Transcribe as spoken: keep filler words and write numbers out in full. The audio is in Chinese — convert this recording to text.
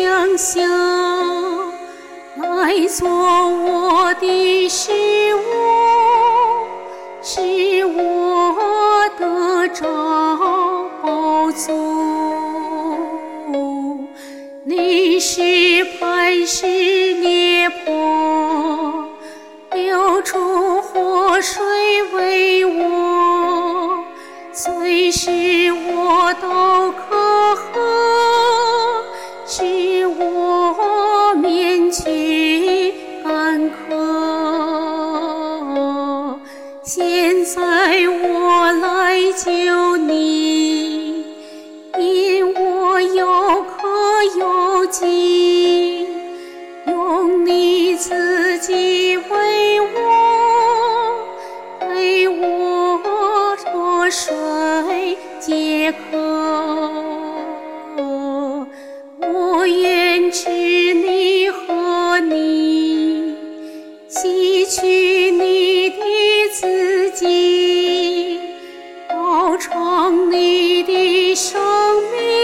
相向，来做我的食物，是我的找宝座。你是磐石裂破，流出活水为我，随时我都可喝，使我免去干渴。现在我来救你，因我有渴有饥，用你自己为我，为我活水解渴。我愿吃你喝你，吸取你的自己，饱尝你的生命。